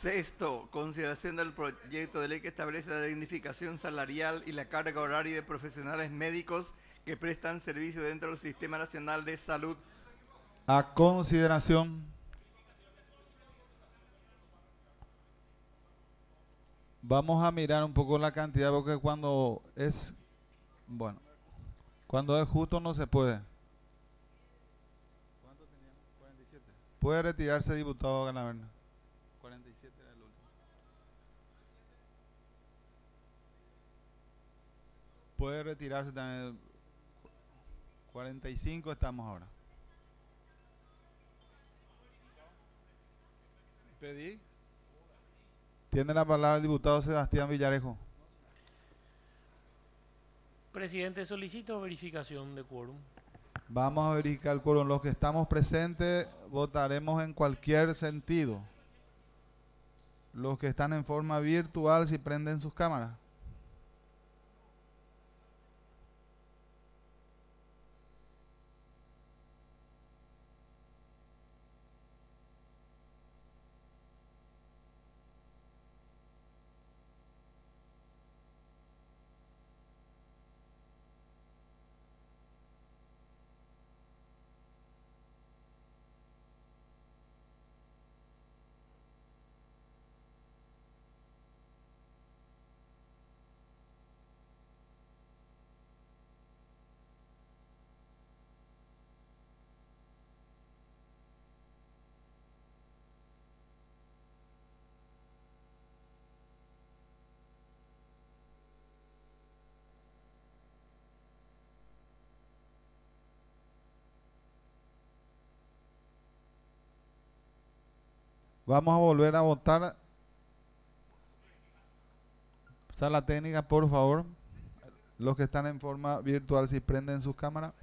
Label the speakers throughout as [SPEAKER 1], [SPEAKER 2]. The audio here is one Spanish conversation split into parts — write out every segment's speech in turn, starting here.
[SPEAKER 1] Sexto, consideración del proyecto de ley que establece la dignificación salarial y la carga horaria de profesionales médicos que prestan servicio dentro del Sistema Nacional de Salud.
[SPEAKER 2] A consideración. Vamos a mirar un poco la cantidad porque bueno, cuando es justo no se puede. ¿Cuánto teníamos? 47. Puede retirarse, diputado Ganaverna. 47 era el último. Puede retirarse también. 45 estamos ahora. Pedí. Tiene la palabra el diputado Sebastián Villarejo.
[SPEAKER 3] Presidente, solicito verificación de quórum.
[SPEAKER 2] Vamos a verificar el quórum. Los que estamos presentes votaremos en cualquier sentido. Los que están en forma virtual, si prenden sus cámaras. Vamos a volver a votar. Sala técnica, por favor. Los que están en forma virtual, si prenden sus cámaras.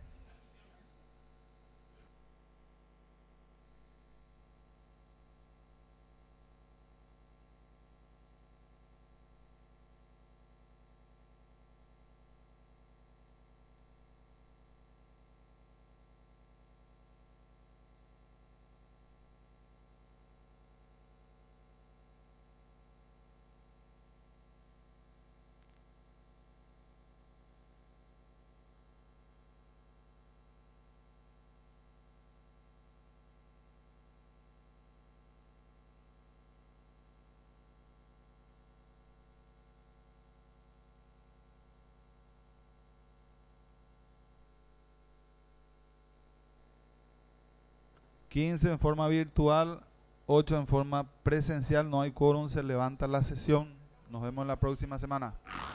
[SPEAKER 2] ...15 en forma virtual, 8 en forma presencial. No hay quórum, se levanta la sesión. Nos vemos la próxima semana.